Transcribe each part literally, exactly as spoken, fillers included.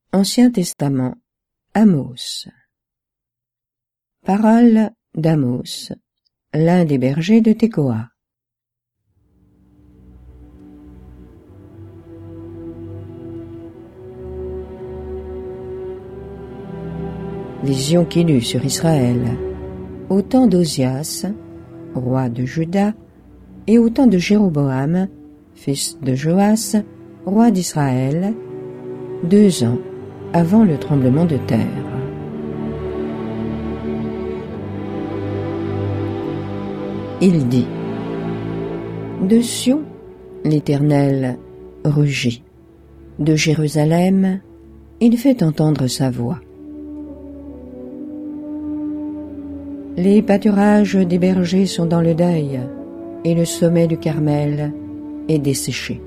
Ancien Testament, Amos. Parole d'Amos, l'un des bergers de Tekoa. Vision qu'il eut sur Israël, au temps d'Osias, roi de Juda, et au temps de Jéroboam, fils de Joas, roi d'Israël, deux ans avant le tremblement de terre. Il dit: De Sion, l'Éternel rugit. De Jérusalem, il fait entendre sa voix. Les pâturages des bergers sont dans le deuil, et le sommet du Carmel est desséché.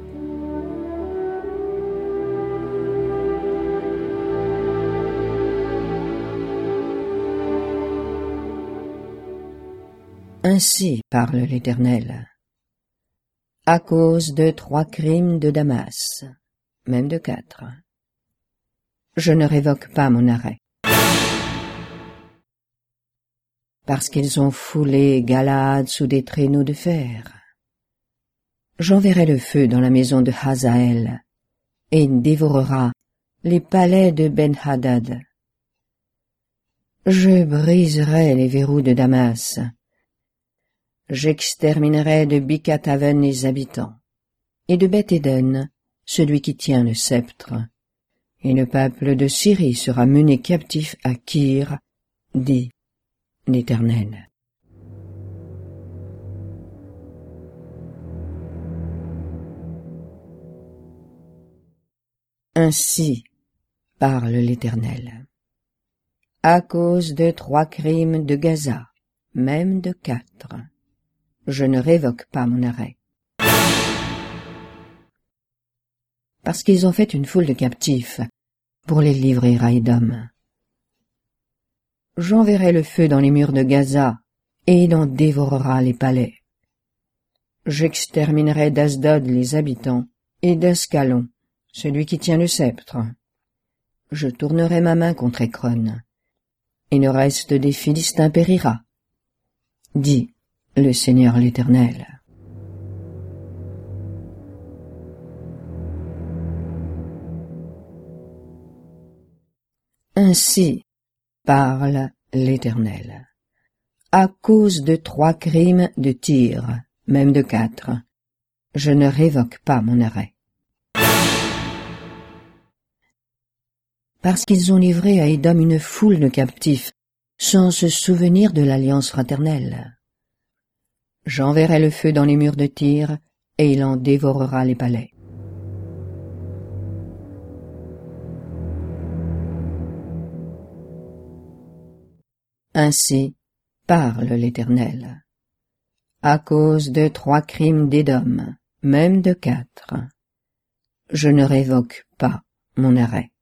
Ainsi parle l'Éternel. À cause de trois crimes de Damas, même de quatre, je ne révoque pas mon arrêt. Parce qu'ils ont foulé Galaad sous des traîneaux de fer, j'enverrai le feu dans la maison de Hazaël, et il dévorera les palais de Ben-Hadad. Je briserai les verrous de Damas. J'exterminerai de Bicataven les habitants, et de Beth-Éden celui qui tient le sceptre. Et le peuple de Syrie sera mené captif à Kir, dit l'Éternel. Ainsi parle l'Éternel. À cause de trois crimes de Gaza, même de quatre, je ne révoque pas mon arrêt. Parce qu'ils ont fait une foule de captifs pour les livrer à Édom. J'enverrai le feu dans les murs de Gaza, et il en dévorera les palais. J'exterminerai d'Asdod les habitants, et d'Ascalon, celui qui tient le sceptre. Je tournerai ma main contre Écron, et le reste des Philistins périra, dit le Seigneur l'Éternel. Ainsi parle l'Éternel. À cause de trois crimes de Tyr, même de quatre, je ne révoque pas mon arrêt. Parce qu'ils ont livré à Édom une foule de captifs, sans se souvenir de l'alliance fraternelle. J'enverrai le feu dans les murs de Tyr, et il en dévorera les palais. Ainsi parle l'Éternel. À cause de trois crimes d'Édom, même de quatre, je ne révoque pas mon arrêt.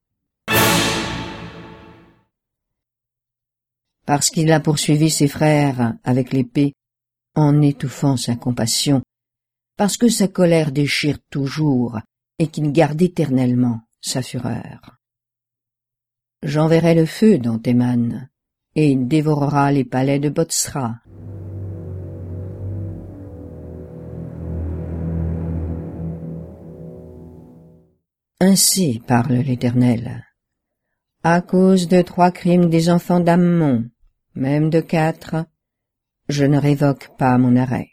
Parce qu'il a poursuivi ses frères avec l'épée, en étouffant sa compassion, parce que sa colère déchire toujours et qu'il garde éternellement sa fureur. J'enverrai le feu dans Théman, et il dévorera les palais de Botsra. Ainsi parle l'Éternel. À cause de trois crimes des enfants d'Ammon, même de quatre, je ne révoque pas mon arrêt.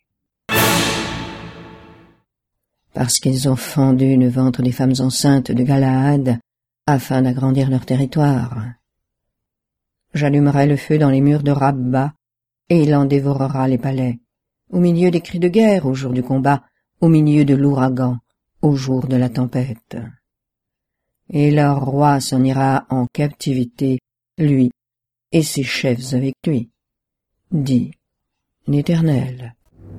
Parce qu'ils ont fendu le ventre des femmes enceintes de Galaad, afin d'agrandir leur territoire. J'allumerai le feu dans les murs de Rabba, et il en dévorera les palais, au milieu des cris de guerre, au jour du combat, au milieu de l'ouragan, au jour de la tempête. Et leur roi s'en ira en captivité, lui, et ses chefs avec lui, dit l'Éternel.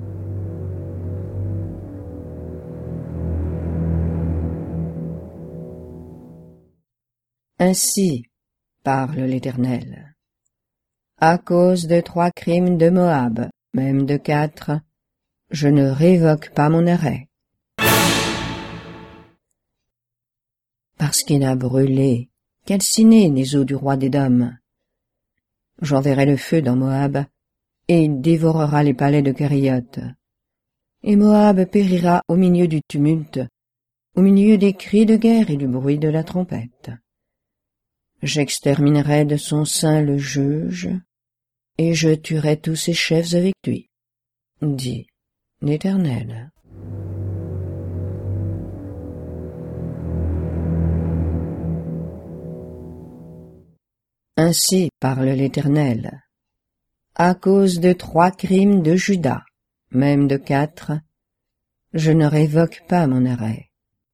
Ainsi parle l'Éternel. À cause de trois crimes de Moab, même de quatre, je ne révoque pas mon arrêt. Parce qu'il a brûlé calciner les os du roi d'Édom. J'enverrai le feu dans Moab, et il dévorera les palais de Kérioth. Et Moab périra au milieu du tumulte, au milieu des cris de guerre et du bruit de la trompette. J'exterminerai de son sein le juge, et je tuerai tous ses chefs avec lui, dit l'Éternel. Ainsi parle l'Éternel. À cause de trois crimes de Juda, même de quatre, je ne révoque pas mon arrêt.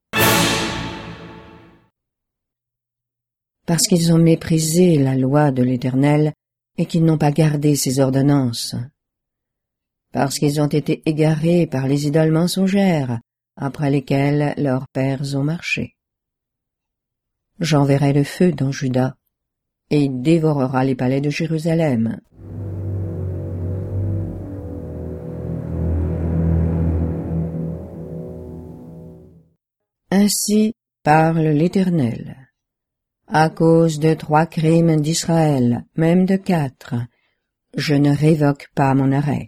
Parce qu'ils ont méprisé la loi de l'Éternel et qu'ils n'ont pas gardé ses ordonnances. Parce qu'ils ont été égarés par les idoles mensongères, après lesquelles leurs pères ont marché. J'enverrai le feu dans Juda, et il dévorera les palais de Jérusalem. Ainsi parle l'Éternel. À cause de trois crimes d'Israël, même de quatre, je ne révoque pas mon arrêt.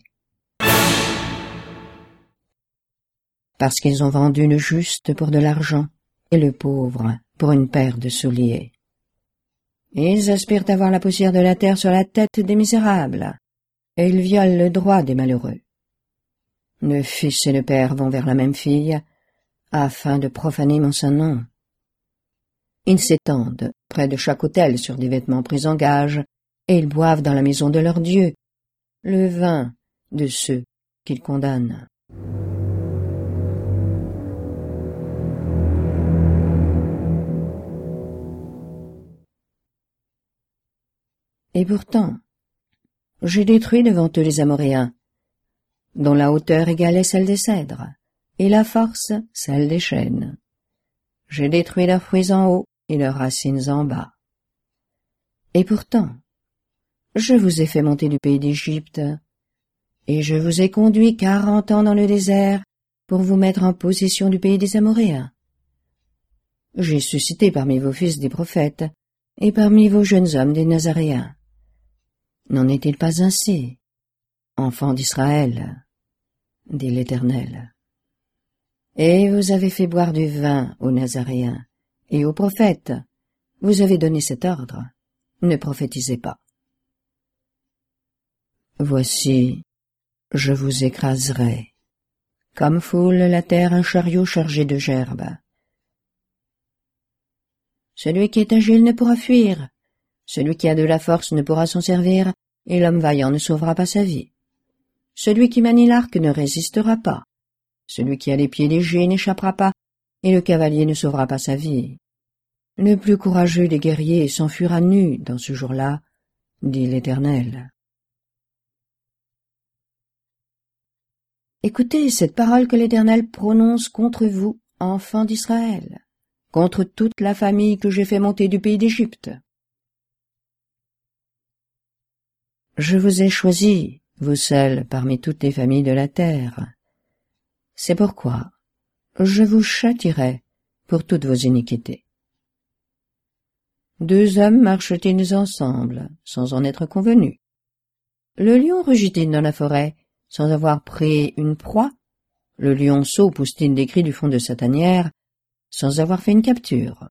Parce qu'ils ont vendu le juste pour de l'argent et le pauvre pour une paire de souliers. Ils aspirent à avoir la poussière de la terre sur la tête des misérables, et ils violent le droit des malheureux. Le fils et le père vont vers la même fille, afin de profaner mon saint nom. Ils s'étendent près de chaque autel sur des vêtements pris en gage, et ils boivent dans la maison de leur Dieu le vin de ceux qu'ils condamnent. Et pourtant, j'ai détruit devant eux les Amoréens, dont la hauteur égalait celle des cèdres, et la force celle des chênes. J'ai détruit leurs fruits en haut et leurs racines en bas. Et pourtant, je vous ai fait monter du pays d'Égypte, et je vous ai conduit quarante ans dans le désert pour vous mettre en possession du pays des Amoréens. J'ai suscité parmi vos fils des prophètes, et parmi vos jeunes hommes des Nazaréens. N'en est-il pas ainsi, enfants d'Israël, dit l'Éternel? Et vous avez fait boire du vin aux Nazaréens, et aux prophètes, vous avez donné cet ordre, ne prophétisez pas. Voici, je vous écraserai, comme foule la terre un chariot chargé de gerbes. Celui qui est agile ne pourra fuir, celui qui a de la force ne pourra s'en servir, et l'homme vaillant ne sauvera pas sa vie. Celui qui manie l'arc ne résistera pas, celui qui a les pieds légers n'échappera pas, et le cavalier ne sauvera pas sa vie. Le plus courageux des guerriers s'enfuira nu dans ce jour-là, dit l'Éternel. Écoutez cette parole que l'Éternel prononce contre vous, enfants d'Israël, contre toute la famille que j'ai fait monter du pays d'Égypte. Je vous ai choisi, vous seuls, parmi toutes les familles de la terre. C'est pourquoi je vous châtierai pour toutes vos iniquités. Deux hommes marchent-ils ensemble, sans en être convenus? Le lion rugit-il dans la forêt, sans avoir pris une proie? Le lionceau pousse-t-il des cris du fond de sa tanière, sans avoir fait une capture?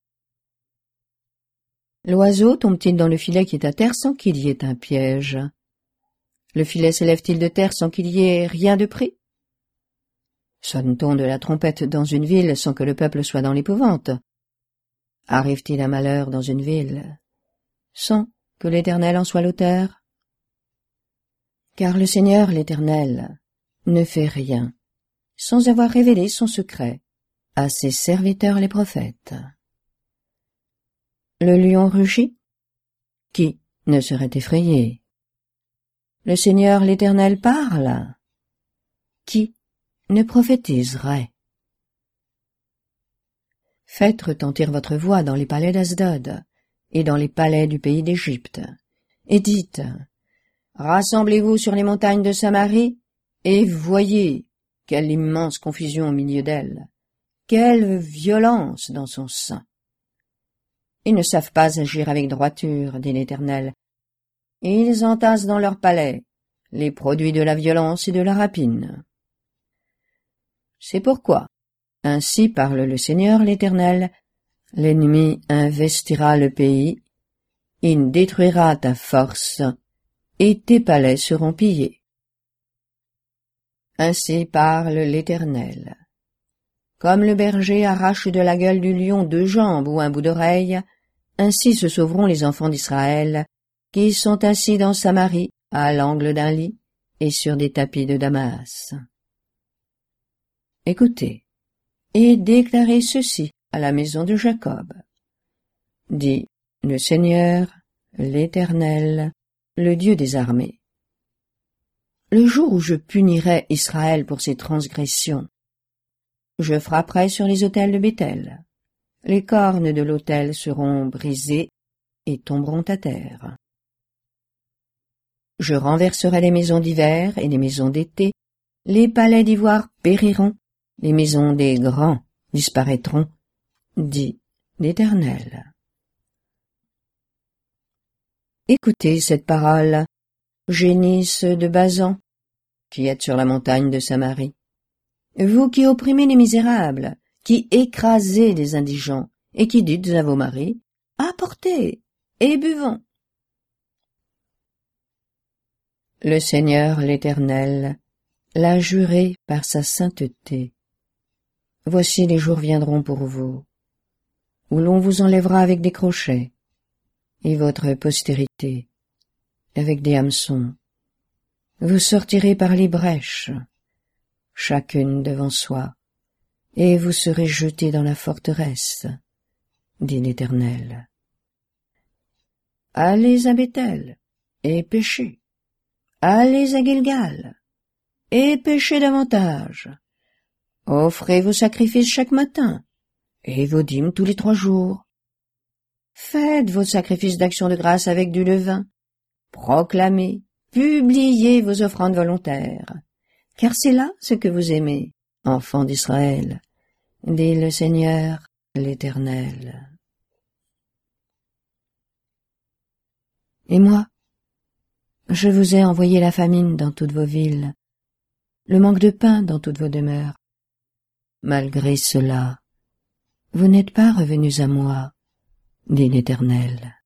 L'oiseau tombe-t-il dans le filet qui est à terre sans qu'il y ait un piège? Le filet s'élève-t-il de terre sans qu'il y ait rien de pris? Sonne-t-on de la trompette dans une ville sans que le peuple soit dans l'épouvante? Arrive-t-il un malheur dans une ville sans que l'Éternel en soit l'auteur? Car le Seigneur l'Éternel ne fait rien sans avoir révélé son secret à ses serviteurs les prophètes. Le lion rugit? Qui ne serait effrayé? Le Seigneur l'Éternel parle? Qui ne prophétiserait? Faites retentir votre voix dans les palais d'Asdod et dans les palais du pays d'Égypte, et dites, rassemblez-vous sur les montagnes de Samarie, et voyez quelle immense confusion au milieu d'elle, quelle violence dans son sein. Ils ne savent pas agir avec droiture, dit l'Éternel. Ils entassent dans leurs palais les produits de la violence et de la rapine. C'est pourquoi, ainsi parle le Seigneur l'Éternel, l'ennemi investira le pays, il détruira ta force, et tes palais seront pillés. Ainsi parle l'Éternel. Comme le berger arrache de la gueule du lion deux jambes ou un bout d'oreille, ainsi se sauveront les enfants d'Israël, qui sont assis dans Samarie, à l'angle d'un lit, et sur des tapis de Damas. Écoutez, et déclarez ceci à la maison de Jacob. Dit le Seigneur, l'Éternel, le Dieu des armées. Le jour où je punirai Israël pour ses transgressions, je frapperai sur les autels de Béthel. Les cornes de l'autel seront brisées et tomberont à terre. Je renverserai les maisons d'hiver et les maisons d'été, les palais d'ivoire périront, les maisons des grands disparaîtront, dit l'Éternel. Écoutez cette parole, génisses de Basan, qui êtes sur la montagne de Samarie. Vous qui opprimez les misérables, qui écrasez les indigents, et qui dites à vos maris, « Apportez, et buvons !» Le Seigneur l'Éternel l'a juré par sa sainteté. Voici les jours viendront pour vous, où l'on vous enlèvera avec des crochets, et votre postérité, avec des hameçons. Vous sortirez par les brèches, chacune devant soi, et vous serez jetés dans la forteresse, dit l'Éternel. Allez à Béthel, et péchez. Allez à Gilgal, et péchez davantage. Offrez vos sacrifices chaque matin, et vos dîmes tous les trois jours. Faites vos sacrifices d'action de grâce avec du levain. Proclamez, publiez vos offrandes volontaires, car c'est là ce que vous aimez, enfants d'Israël, dit le Seigneur l'Éternel. Et moi, je vous ai envoyé la famine dans toutes vos villes, le manque de pain dans toutes vos demeures. Malgré cela, vous n'êtes pas revenus à moi, dit l'Éternel.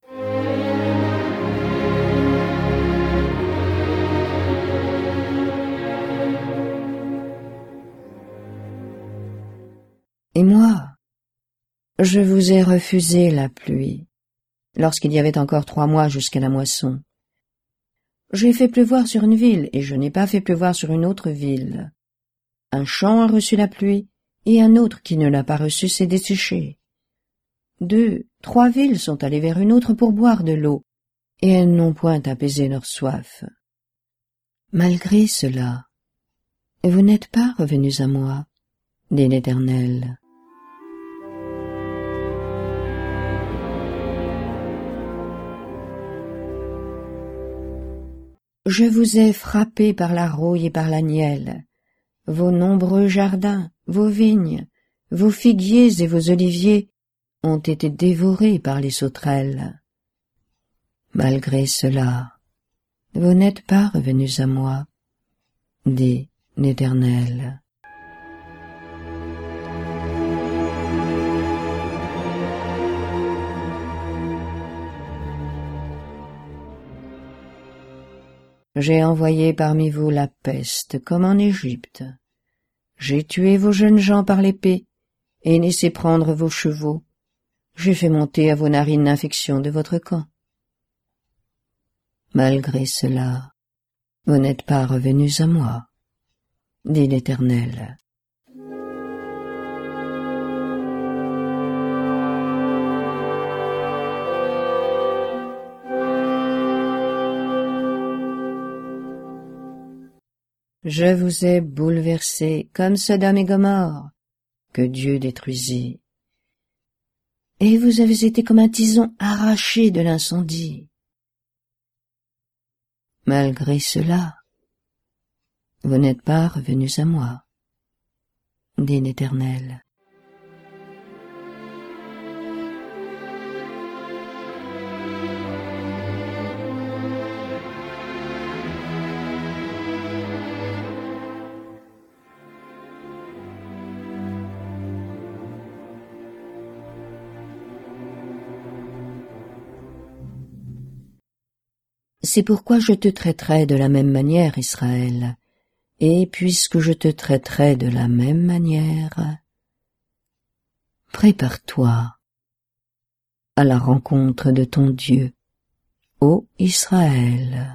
Et moi, je vous ai refusé la pluie, lorsqu'il y avait encore trois mois jusqu'à la moisson. J'ai fait pleuvoir sur une ville, et je n'ai pas fait pleuvoir sur une autre ville. Un champ a reçu la pluie, et un autre qui ne l'a pas reçue s'est desséché. Deux, trois villes sont allées vers une autre pour boire de l'eau, et elles n'ont point apaisé leur soif. Malgré cela, vous n'êtes pas revenus à moi, dit l'Éternel. Je vous ai frappé par la rouille et par la nielle. Vos nombreux jardins, vos vignes, vos figuiers et vos oliviers ont été dévorés par les sauterelles. Malgré cela, vous n'êtes pas revenus à moi, dit l'Éternel. J'ai envoyé parmi vous la peste, comme en Égypte. J'ai tué vos jeunes gens par l'épée, et laissé prendre vos chevaux. J'ai fait monter à vos narines l'infection de votre camp. Malgré cela, vous n'êtes pas revenus à moi, dit l'Éternel. Je vous ai bouleversés comme Sodome et Gomorrhe, que Dieu détruisit. Et vous avez été comme un tison arraché de l'incendie. Malgré cela, vous n'êtes pas revenus à moi, dit l'Éternel. C'est pourquoi je te traiterai de la même manière, Israël, et puisque je te traiterai de la même manière, prépare-toi à la rencontre de ton Dieu, ô Israël.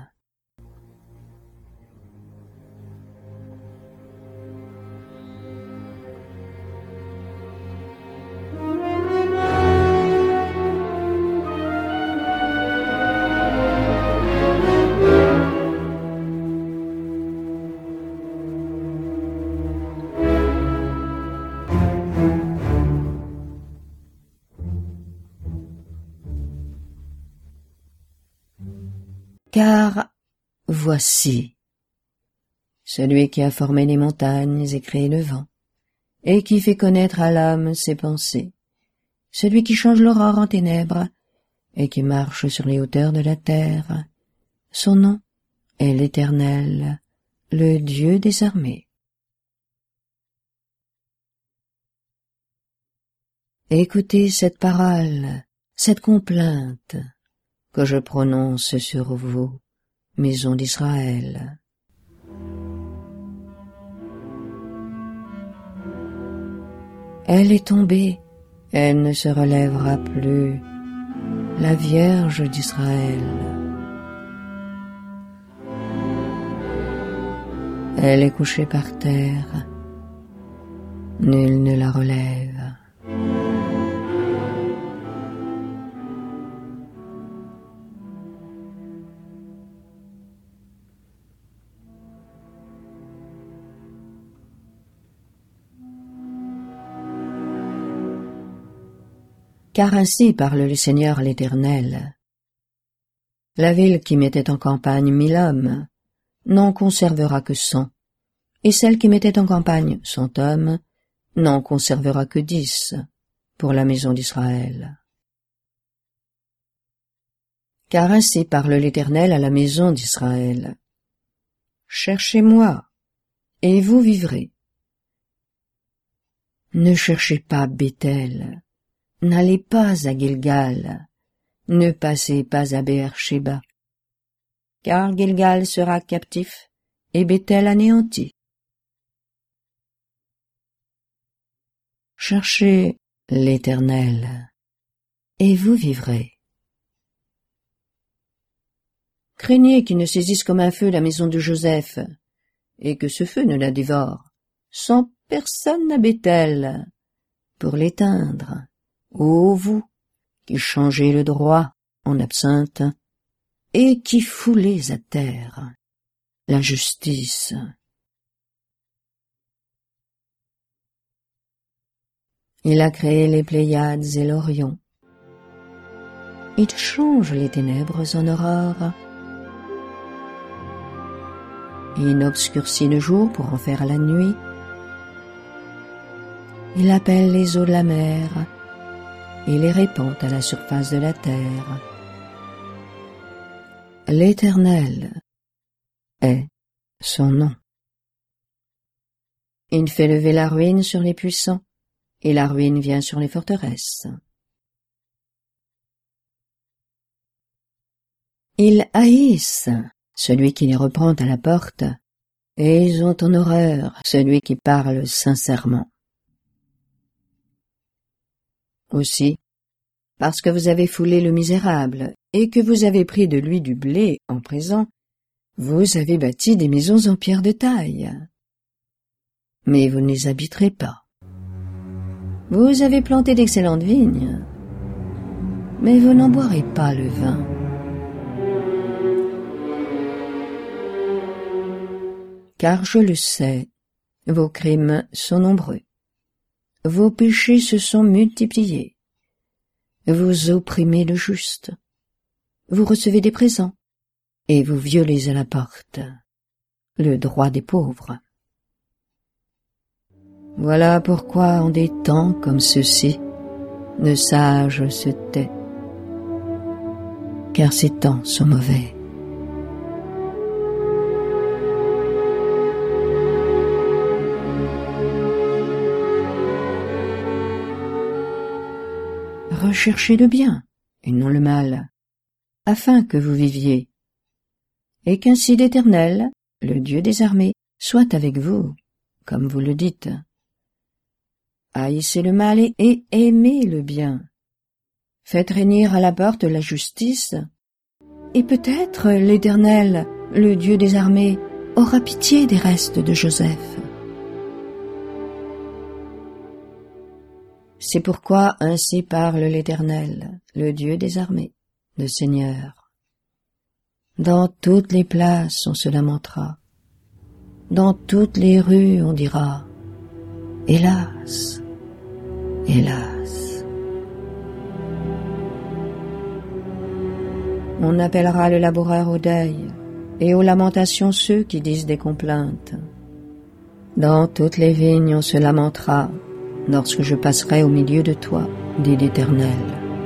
Car voici celui qui a formé les montagnes et créé le vent, et qui fait connaître à l'âme ses pensées, celui qui change l'aurore en ténèbres, et qui marche sur les hauteurs de la terre. Son nom est l'Éternel, le Dieu des armées. Écoutez cette parole, cette complainte, que je prononce sur vous, maison d'Israël. Elle est tombée, elle ne se relèvera plus, la Vierge d'Israël. Elle est couchée par terre, nul ne la relève. Car ainsi parle le Seigneur l'Éternel. La ville qui mettait en campagne mille hommes n'en conservera que cent, et celle qui mettait en campagne cent hommes n'en conservera que dix pour la maison d'Israël. Car ainsi parle l'Éternel à la maison d'Israël. Cherchez-moi, et vous vivrez. Ne cherchez pas Béthel. N'allez pas à Gilgal, ne passez pas à Beer-Sheba, car Gilgal sera captif et Béthel anéanti. Cherchez l'Éternel, et vous vivrez. Craignez qu'il ne saisisse comme un feu la maison de Joseph, et que ce feu ne la dévore, sans personne à Béthel, pour l'éteindre. Ô vous, qui changez le droit en absinthe, et qui foulez à terre la justice. Il a créé les Pléiades et l'Orion. Il change les ténèbres en aurore. Il obscurcit le jour pour en faire la nuit. Il appelle les eaux de la mer et les répand à la surface de la terre. L'Éternel est son nom. Il fait lever la ruine sur les puissants, et la ruine vient sur les forteresses. Ils haïssent celui qui les reprend à la porte, et ils ont en horreur celui qui parle sincèrement. Aussi, parce que vous avez foulé le misérable, et que vous avez pris de lui du blé en présent, vous avez bâti des maisons en pierre de taille. Mais vous ne les habiterez pas. Vous avez planté d'excellentes vignes, mais vous n'en boirez pas le vin. Car je le sais, vos crimes sont nombreux. Vos péchés se sont multipliés. Vous opprimez le juste. Vous recevez des présents, et vous violez à la porte le droit des pauvres. Voilà pourquoi en des temps comme ceux-ci, le sage se tait, car ces temps sont mauvais. Recherchez le bien, et non le mal, afin que vous viviez, et qu'ainsi l'Éternel, le Dieu des armées, soit avec vous, comme vous le dites. Haïssez le mal et, et aimez le bien. Faites régner à la porte la justice, et peut-être l'Éternel, le Dieu des armées, aura pitié des restes de Joseph. C'est pourquoi ainsi parle l'Éternel, le Dieu des armées, le Seigneur. Dans toutes les places on se lamentera, dans toutes les rues on dira « Hélas, hélas !» On appellera le laboureur au deuil, et aux lamentations ceux qui disent des complaintes. Dans toutes les vignes on se lamentera, lorsque je passerai au milieu de toi, dit l'Éternel.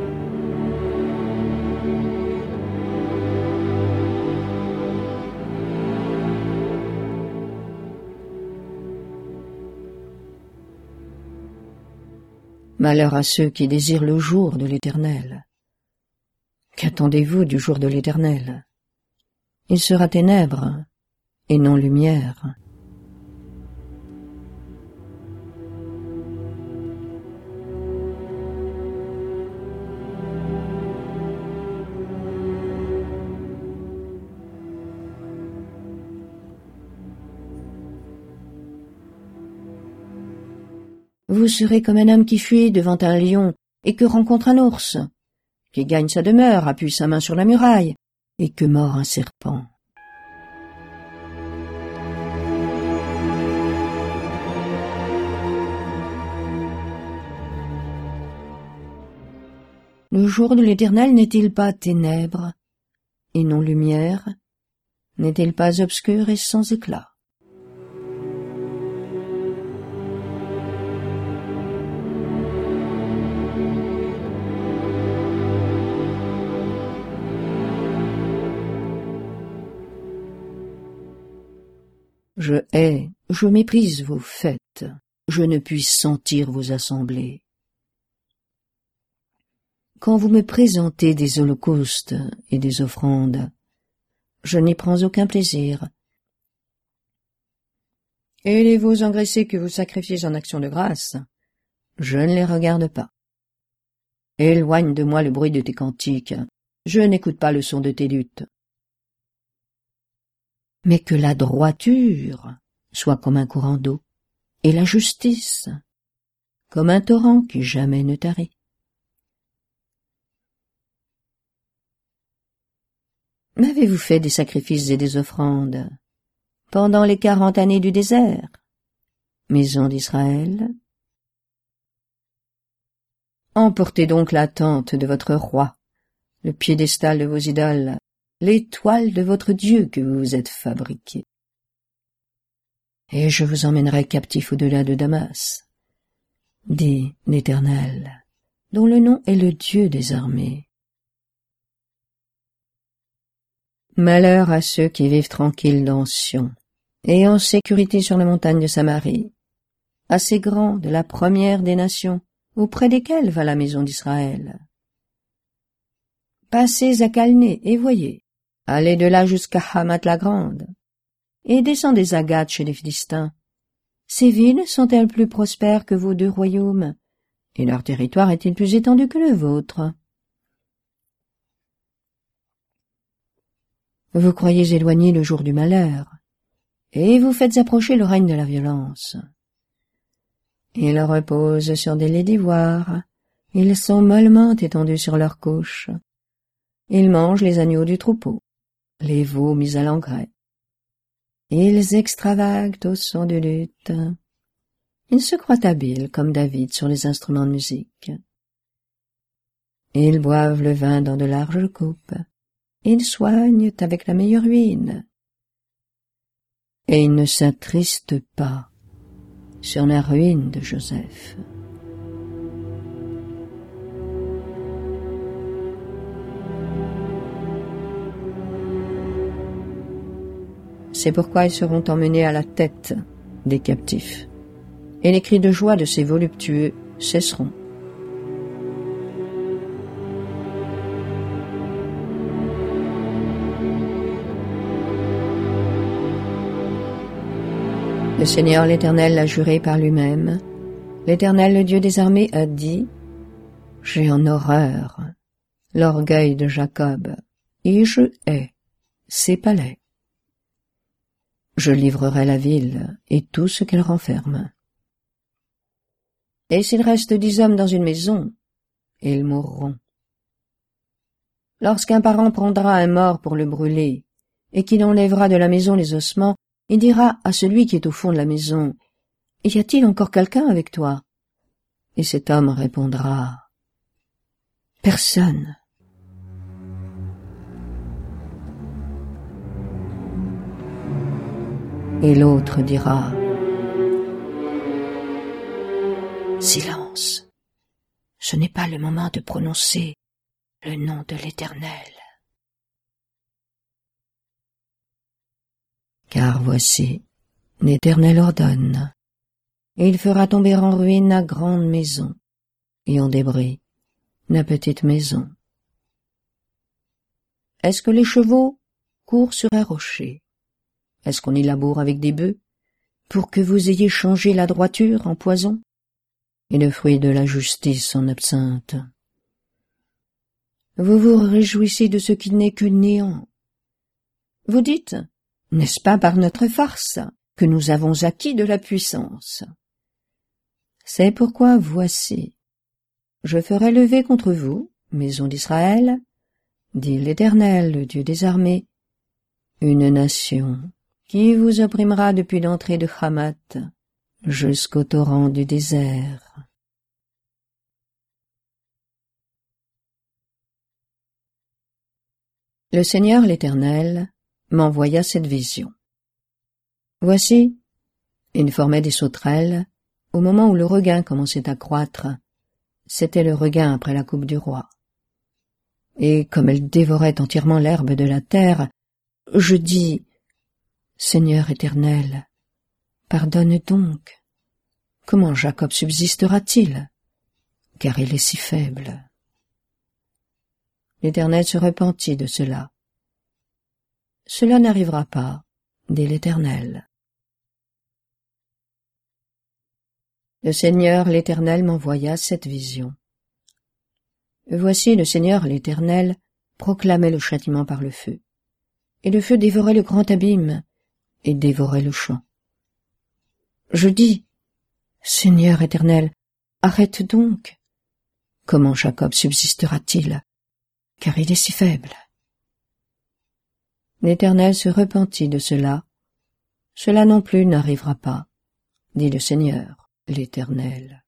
Malheur à ceux qui désirent le jour de l'Éternel. Qu'attendez-vous du jour de l'Éternel? Il sera ténèbres et non lumière. Vous serez comme un homme qui fuit devant un lion et que rencontre un ours, qui gagne sa demeure, appuie sa main sur la muraille et que mord un serpent. Le jour de l'Éternel n'est-il pas ténèbres et non lumière? N'est-il pas obscur et sans éclat? Je hais, je méprise vos fêtes, je ne puis sentir vos assemblées. Quand vous me présentez des holocaustes et des offrandes, je n'y prends aucun plaisir. Et les veaux engraissés que vous sacrifiez en action de grâce, je ne les regarde pas. Éloigne de moi le bruit de tes cantiques, je n'écoute pas le son de tes luttes. Mais que la droiture soit comme un courant d'eau, et la justice comme un torrent qui jamais ne tarit. M'avez-vous fait des sacrifices et des offrandes pendant les quarante années du désert, maison d'Israël? Emportez donc la tente de votre roi, le piédestal de vos idoles, l'étoile de votre Dieu que vous vous êtes fabriqué. Et je vous emmènerai captif au-delà de Damas, dit l'Éternel, dont le nom est le Dieu des armées. Malheur à ceux qui vivent tranquilles dans Sion, et en sécurité sur la montagne de Samarie, à ces grands de la première des nations, auprès desquels va la maison d'Israël. Passez à Calné et voyez, allez de là jusqu'à Hamath la Grande, et descendez à Gath chez les Philistins. Ces villes sont-elles plus prospères que vos deux royaumes, et leur territoire est-il plus étendu que le vôtre? Vous croyez éloigner le jour du malheur, et vous faites approcher le règne de la violence. Ils reposent sur des lits d'ivoire, ils sont mollement étendus sur leurs couches. Ils mangent les agneaux du troupeau, les veaux mis à l'engrais. Ils extravaguent au son de lutte. Ils se croient habiles comme David sur les instruments de musique. Ils boivent le vin dans de larges coupes. Ils soignent avec la meilleure huile. Et ils ne s'attristent pas sur la ruine de Joseph. C'est pourquoi ils seront emmenés à la tête des captifs, et les cris de joie de ces voluptueux cesseront. Le Seigneur l'Éternel l'a juré par lui-même. L'Éternel, le Dieu des armées, a dit « J'ai en horreur l'orgueil de Jacob, et je hais ses palais. Je livrerai la ville et tout ce qu'elle renferme. Et s'il reste dix hommes dans une maison, ils mourront. Lorsqu'un parent prendra un mort pour le brûler, et qu'il enlèvera de la maison les ossements, il dira à celui qui est au fond de la maison, « Y a-t-il encore quelqu'un avec toi ?» Et cet homme répondra, « Personne. » Et l'autre dira, « Silence, ce n'est pas le moment de prononcer le nom de l'Éternel. Car voici, l'Éternel ordonne, et il fera tomber en ruine la grande maison, et en débris la petite maison. Est-ce que les chevaux courent sur un rocher? Est-ce qu'on y laboure avec des bœufs, pour que vous ayez changé la droiture en poison, et le fruit de la justice en absinthe? Vous vous réjouissez de ce qui n'est que néant. Vous dites, n'est-ce pas par notre farce que nous avons acquis de la puissance? C'est pourquoi voici, je ferai lever contre vous, maison d'Israël, dit l'Éternel, le Dieu des armées, une nation qui vous opprimera depuis l'entrée de Hamath jusqu'au torrent du désert. Le Seigneur l'Éternel m'envoya cette vision. Voici, il formait des sauterelles au moment où le regain commençait à croître. C'était le regain après la coupe du roi. Et comme elle dévorait entièrement l'herbe de la terre, je dis, Seigneur Éternel, pardonne donc. Comment Jacob subsistera-t-il? Car il est si faible. L'Éternel se repentit de cela. Cela n'arrivera pas, dit l'Éternel. Le Seigneur l'Éternel m'envoya cette vision. Voici le Seigneur l'Éternel proclamait le châtiment par le feu, et le feu dévorait le grand abîme, et dévorait le champ. Je dis, Seigneur Éternel, arrête donc. Comment Jacob subsistera-t-il, car il est si faible? L'Éternel se repentit de cela. Cela non plus n'arrivera pas, dit le Seigneur, l'Éternel.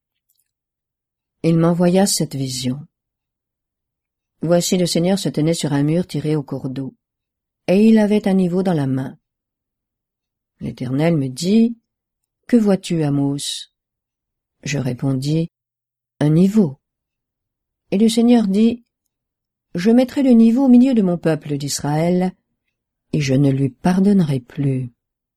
Il m'envoya cette vision. Voici le Seigneur se tenait sur un mur tiré au cours d'eau, et il avait un niveau dans la main. L'Éternel me dit, « Que vois-tu, Amos ?» Je répondis, « Un niveau. » Et le Seigneur dit, « Je mettrai le niveau au milieu de mon peuple d'Israël, et je ne lui pardonnerai plus. »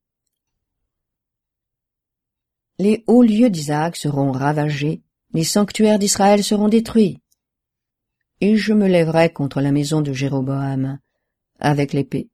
Les hauts lieux d'Isaac seront ravagés, les sanctuaires d'Israël seront détruits. Et je me lèverai contre la maison de Jéroboam avec l'épée.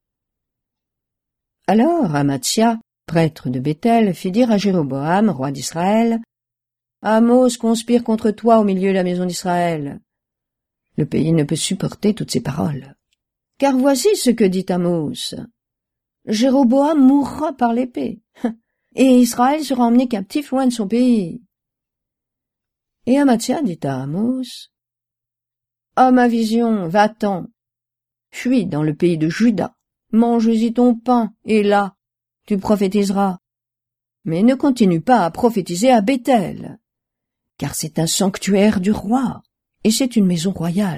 Alors Amatsia, prêtre de Béthel, fit dire à Jéroboam, roi d'Israël, « Amos conspire contre toi au milieu de la maison d'Israël. » Le pays ne peut supporter toutes ces paroles. Car voici ce que dit Amos. Jéroboam mourra par l'épée, et Israël sera emmené captif loin de son pays. Et Amatsia dit à Amos, « À ma vision, va-t'en, fuis dans le pays de Juda, mange-y ton pain, et là, tu prophétiseras. Mais ne continue pas à prophétiser à Béthel, car c'est un sanctuaire du roi, et c'est une maison royale. »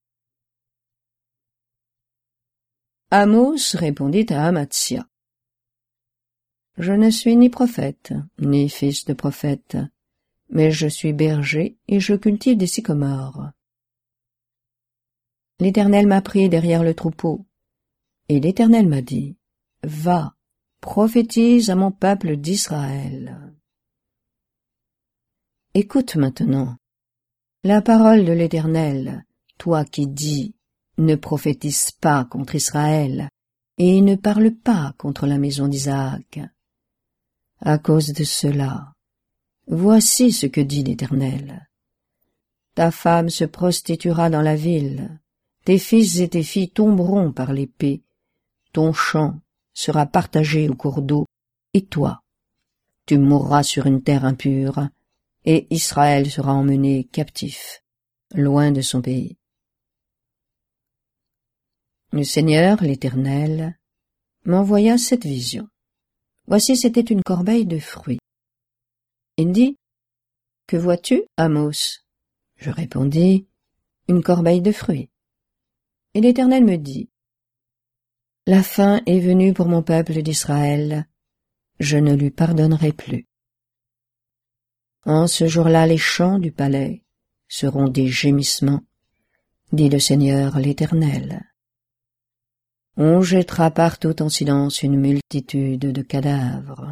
Amos répondit à Amatsia, « Je ne suis ni prophète, ni fils de prophète, mais je suis berger et je cultive des sycomores. L'Éternel m'a pris derrière le troupeau, et l'Éternel m'a dit, « Va, prophétise à mon peuple d'Israël. » Écoute maintenant la parole de l'Éternel, toi qui dis, ne prophétise pas contre Israël, et ne parle pas contre la maison d'Isaac. À cause de cela, voici ce que dit l'Éternel. Ta femme se prostituera dans la ville, tes fils et tes filles tomberont par l'épée, ton champ sera partagé au cours d'eau, et toi, tu mourras sur une terre impure, et Israël sera emmené captif, loin de son pays. Le Seigneur, l'Éternel, m'envoya cette vision. Voici, c'était une corbeille de fruits. Il dit, « Que vois-tu, Amos ?» Je répondis, « Une corbeille de fruits. » Et l'Éternel me dit, « La fin est venue pour mon peuple d'Israël, je ne lui pardonnerai plus. » En ce jour-là, les chants du palais seront des gémissements, dit le Seigneur l'Éternel. On jettera partout en silence une multitude de cadavres.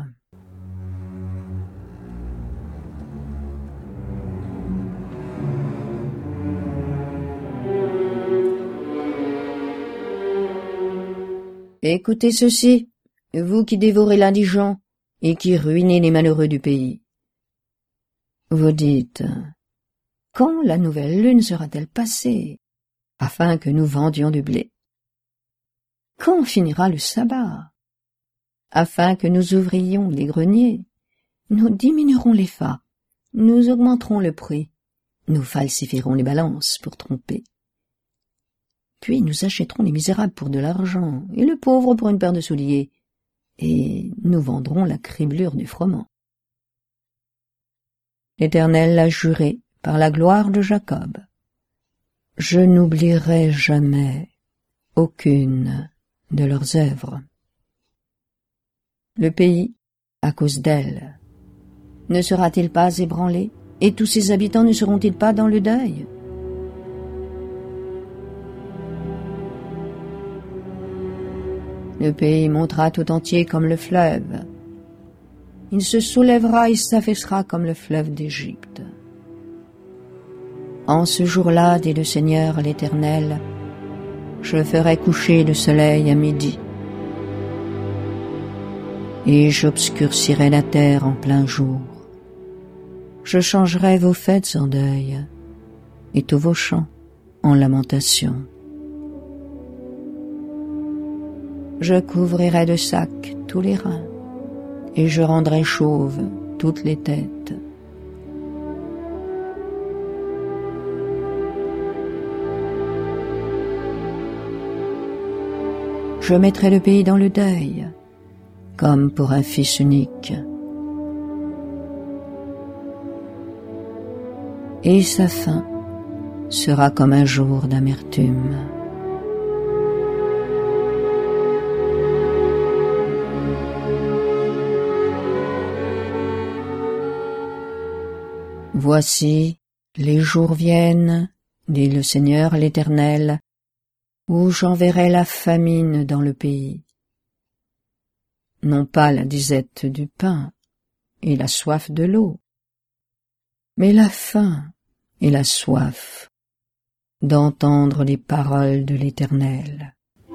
Écoutez ceci, vous qui dévorez l'indigent et qui ruinez les malheureux du pays. Vous dites, quand la nouvelle lune sera-t-elle passée, afin que nous vendions du blé? Quand finira le sabbat, afin que nous ouvrions les greniers? Nous diminuerons les fats, nous augmenterons le prix, nous falsifierons les balances pour tromper. Puis nous achèterons les misérables pour de l'argent, et le pauvre pour une paire de souliers, et nous vendrons la criblure du froment. L'Éternel l'a juré par la gloire de Jacob. Je n'oublierai jamais aucune de leurs œuvres. Le pays, à cause d'elle, ne sera-t-il pas ébranlé, et tous ses habitants ne seront-ils pas dans le deuil? Le pays montera tout entier comme le fleuve. Il se soulèvera et s'affaissera comme le fleuve d'Égypte. En ce jour-là, dit le Seigneur l'Éternel, je ferai coucher le soleil à midi, et j'obscurcirai la terre en plein jour. Je changerai vos fêtes en deuil, et tous vos chants en lamentation. Je couvrirai de sacs tous les reins, et je rendrai chauves toutes les têtes. Je mettrai le pays dans le deuil, comme pour un fils unique. Et sa fin sera comme un jour d'amertume. Voici, les jours viennent, dit le Seigneur l'Éternel, où j'enverrai la famine dans le pays. Non pas la disette du pain et la soif de l'eau, mais la faim et la soif d'entendre les paroles de l'Éternel.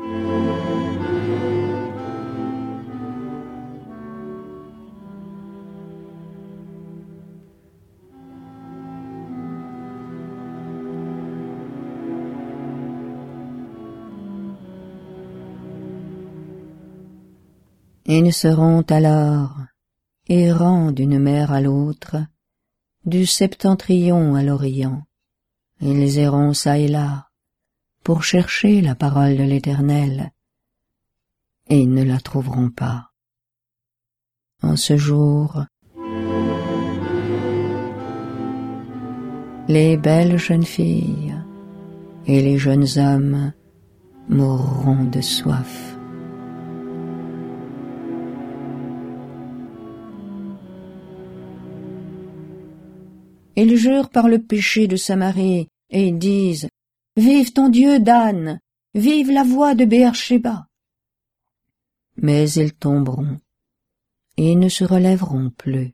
Ils seront alors errants d'une mer à l'autre, du septentrion à l'orient. Ils erront çà et là pour chercher la parole de l'Éternel, et ils ne la trouveront pas. En ce jour, les belles jeunes filles et les jeunes hommes mourront de soif. Ils jurent par le péché de Samarie, et ils disent, « Vive ton Dieu, Dan! Vive la voix de Béer-Shéba !» Mais ils tomberont, et ne se relèveront plus.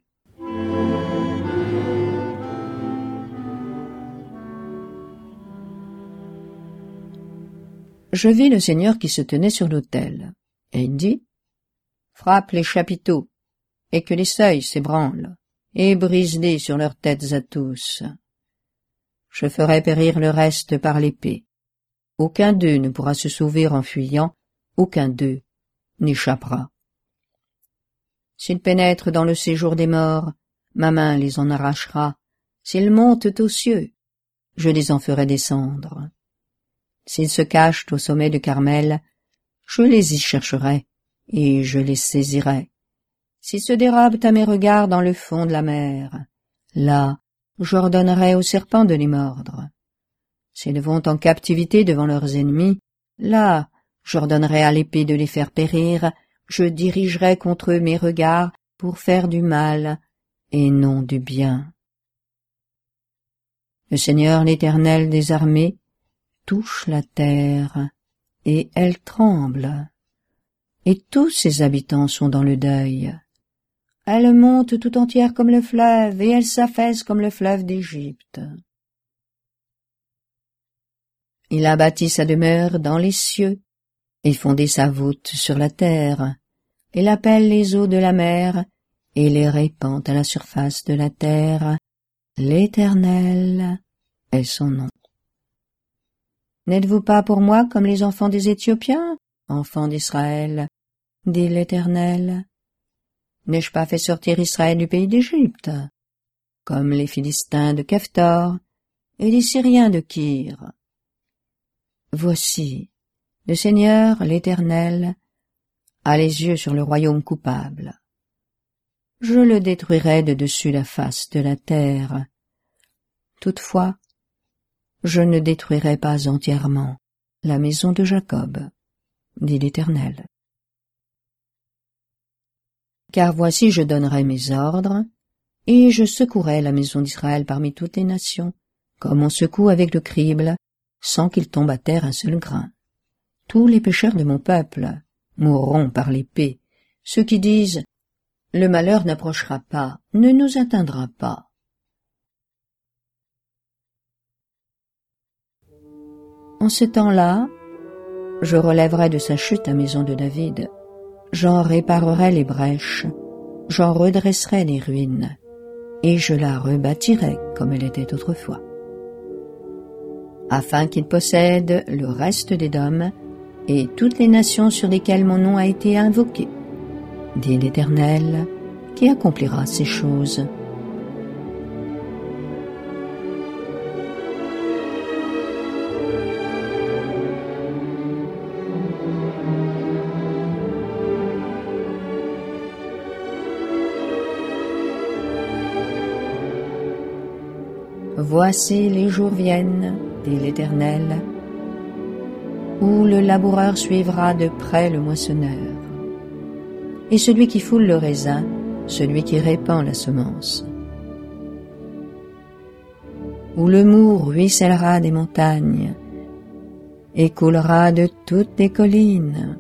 Je vis le Seigneur qui se tenait sur l'autel, et il dit, « Frappe les chapiteaux, et que les seuils s'ébranlent, et brise-les sur leurs têtes à tous. Je ferai périr le reste par l'épée. Aucun d'eux ne pourra se sauver en fuyant, aucun d'eux n'échappera. S'ils pénètrent dans le séjour des morts, ma main les en arrachera. S'ils montent aux cieux, je les en ferai descendre. S'ils se cachent au sommet de Carmel, je les y chercherai, et je les saisirai. S'ils se dérobent à mes regards dans le fond de la mer, là, j'ordonnerai aux serpents de les mordre. S'ils vont en captivité devant leurs ennemis, là, j'ordonnerai à l'épée de les faire périr, je dirigerai contre eux mes regards pour faire du mal et non du bien. Le Seigneur l'Éternel des armées touche la terre, et elle tremble, et tous ses habitants sont dans le deuil. Elle monte tout entière comme le fleuve, et elle s'affaisse comme le fleuve d'Égypte. Il a bâti sa demeure dans les cieux, et fondé sa voûte sur la terre. Il appelle les eaux de la mer, et les répand à la surface de la terre. L'Éternel est son nom. N'êtes-vous pas pour moi comme les enfants des Éthiopiens, enfants d'Israël, dit l'Éternel? N'ai-je pas fait sortir Israël du pays d'Égypte, comme les Philistins de Caphtor et les Syriens de Kyr? Voici, le Seigneur, l'Éternel, a les yeux sur le royaume coupable. Je le détruirai de dessus la face de la terre. Toutefois, je ne détruirai pas entièrement la maison de Jacob, dit l'Éternel. Car voici je donnerai mes ordres, et je secouerai la maison d'Israël parmi toutes les nations, comme on secoue avec le crible, sans qu'il tombe à terre un seul grain. Tous les pécheurs de mon peuple mourront par l'épée. Ceux qui disent « Le malheur n'approchera pas, ne nous atteindra pas ». En ce temps-là, je relèverai de sa chute la maison de David, j'en réparerai les brèches, j'en redresserai les ruines, et je la rebâtirai comme elle était autrefois, afin qu'il possède le reste d'Édom et toutes les nations sur lesquelles mon nom a été invoqué, dit l'Éternel, qui accomplira ces choses. Voici les jours viennent, dit l'Éternel, où le laboureur suivra de près le moissonneur, et celui qui foule le raisin, celui qui répand la semence, où le mou ruissellera des montagnes, et coulera de toutes les collines.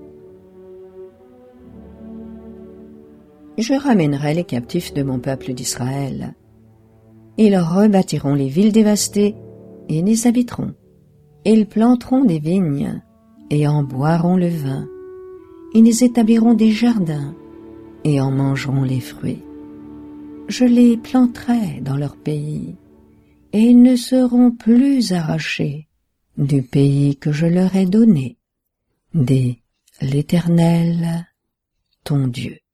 Je ramènerai les captifs de mon peuple d'Israël. Ils rebâtiront les villes dévastées et les habiteront. Ils planteront des vignes et en boiront le vin. Ils établiront des jardins et en mangeront les fruits. Je les planterai dans leur pays et ils ne seront plus arrachés du pays que je leur ai donné, dit l'Éternel, ton Dieu.